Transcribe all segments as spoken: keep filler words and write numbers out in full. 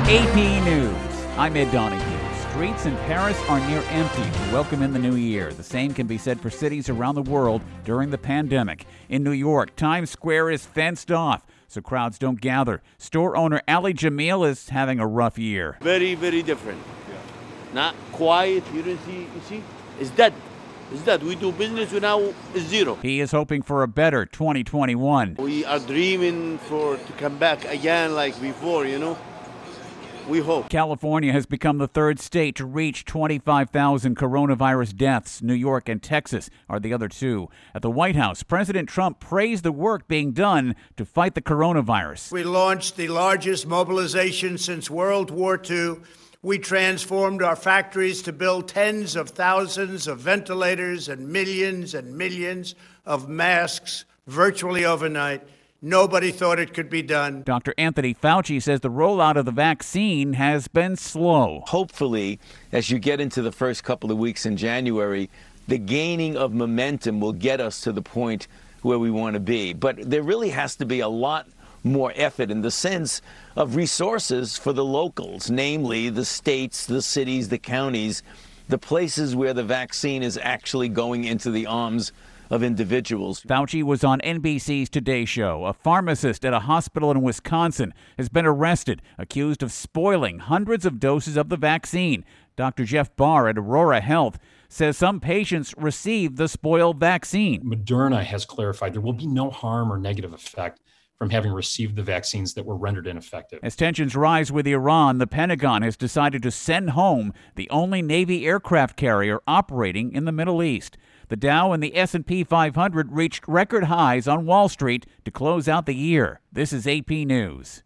A P News. I'm Ed Donahue. Streets in Paris are near empty to welcome in the new year. The same can be said for cities around the world during the pandemic. In New York, Times Square is fenced off so crowds don't gather. Store owner Ali Jamil is having a rough year. Very, very different. Yeah. Not quiet. You don't see, you see? It's dead. It's dead. We do business now, it's zero. He is hoping for a better twenty twenty-one. We are dreaming for to come back again like before, you know? We hope. California has become the third state to reach twenty-five thousand coronavirus deaths. New York and Texas are the other two. At the White House, President Trump praised the work being done to fight the coronavirus. We launched the largest mobilization since World War Two. We transformed our factories to build tens of thousands of ventilators and millions and millions of masks virtually overnight. Nobody thought it could be done. Doctor Anthony Fauci says the rollout of the vaccine has been slow. Hopefully, as you get into the first couple of weeks in January, the gaining of momentum will get us to the point where we want to be. But there really has to be a lot more effort in the sense of resources for the locals, namely the states, the cities, the counties, the places where the vaccine is actually going into the arms of individuals. Fauci was on N B C's Today Show. A pharmacist at a hospital in Wisconsin has been arrested, accused of spoiling hundreds of doses of the vaccine. Doctor Jeff Barr at Aurora Health says some patients received the spoiled vaccine. Moderna has clarified there will be no harm or negative effect from having received the vaccines that were rendered ineffective. As tensions rise with Iran, the Pentagon has decided to send home the only Navy aircraft carrier operating in the Middle East. The Dow and the S and P five hundred reached record highs on Wall Street to close out the year. This is A P News.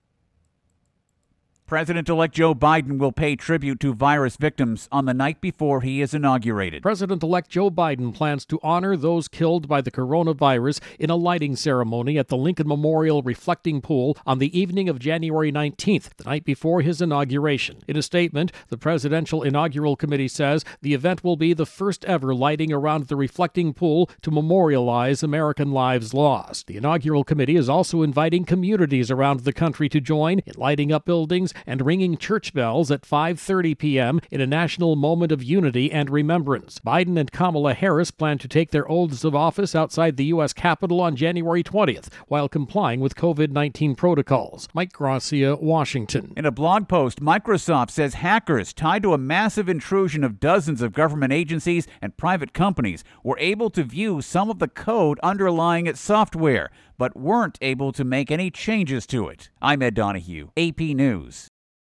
President-elect Joe Biden will pay tribute to virus victims on the night before he is inaugurated. President-elect Joe Biden plans to honor those killed by the coronavirus in a lighting ceremony at the Lincoln Memorial Reflecting Pool on the evening of January nineteenth, the night before his inauguration. In a statement, the Presidential Inaugural Committee says the event will be the first ever lighting around the Reflecting Pool to memorialize American lives lost. The Inaugural Committee is also inviting communities around the country to join in lighting up buildings and ringing church bells at five thirty p.m. in a national moment of unity and remembrance. Biden and Kamala Harris plan to take their oaths of office outside the U S Capitol on January twentieth while complying with covid nineteen protocols. Mike Gracia, Washington. In a blog post, Microsoft says hackers tied to a massive intrusion of dozens of government agencies and private companies were able to view some of the code underlying its software, but weren't able to make any changes to it. I'm Ed Donahue, A P News.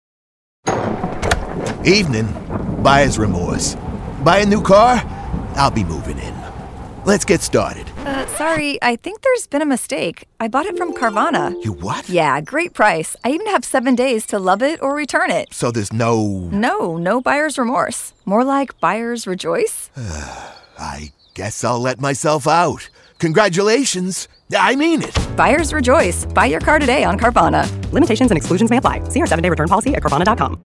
Evening. Buyer's remorse. Buy a new car? I'll be moving in. Let's get started. Uh, sorry, I think there's been a mistake. I bought it from Carvana. You what? Yeah, great price. I even have seven days to love it or return it. So there's no... No, no buyer's remorse. More like buyer's rejoice. I guess I'll let myself out. Congratulations. I mean it. Buyer's rejoice. Buy your car today on Carvana. Limitations and exclusions may apply. See our seven-day return policy at Carvana dot com.